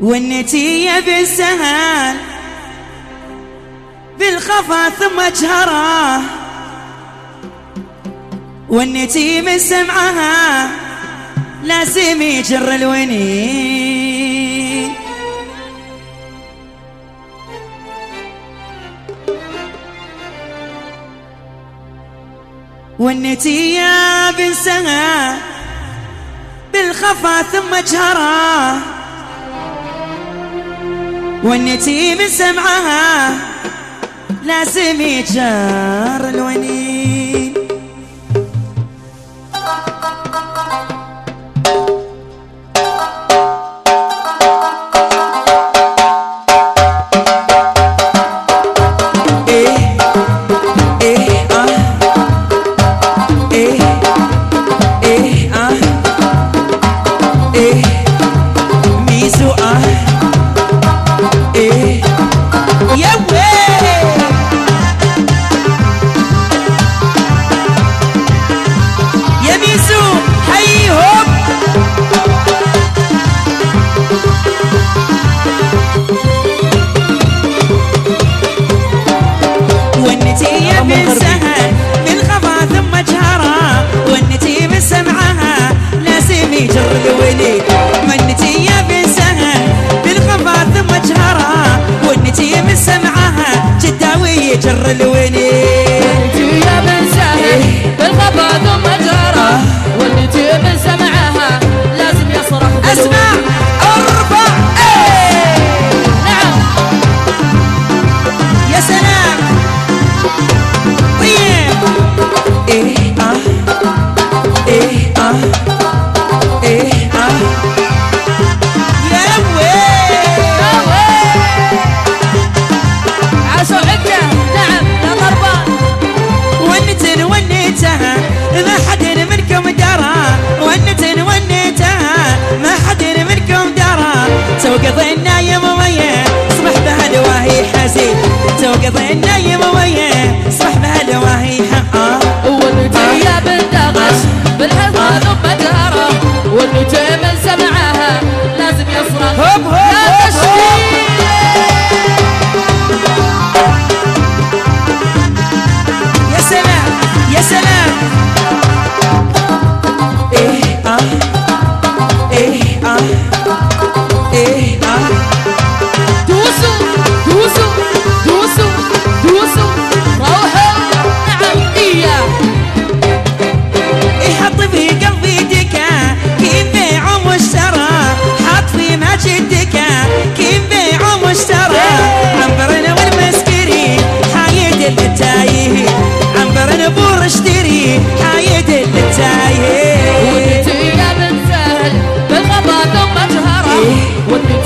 والنتية بالسهل بالخفا ثم اجهره، والنتي من سمعها لازم يجر الونين. والنتية بالسهل بالخفا ثم اجهره، والنتي من سمعها لازم يجر الونين. جر الونين. والنتية من سهل بالخفا ثم جرى، والنتية من سمعها لازم يصرخ. اسمع ارفع نعم يا سلام. طيب يا ويل عاشوا عكا. نعم يا ضربان. ونتن ونيتها ما حد منكم درى، ونتن ونيتها ما حد منكم درى. توقظ النايم وياه صبح بهالواهي حزين، توقظ النايم وياه صبح بهالواهي والنتية بالدغش بالحظة ثم جهرة، والنتية من سمعها لازم يصرخ. هوب هوب يا سلام يا سلام. دوسوا دوسوا دوسوا دوسوا روحوا. نعم إياه حط في قلبي دكا كيف بيع واشترى، حط في ماجد دكا كيف بيع واشترى. عنبرنا والمسكري حايد التايه، عنبرنا بور اشتري حايد التايه. والنتيجة من سهل بالخفا ثم جهرة، والنتيجة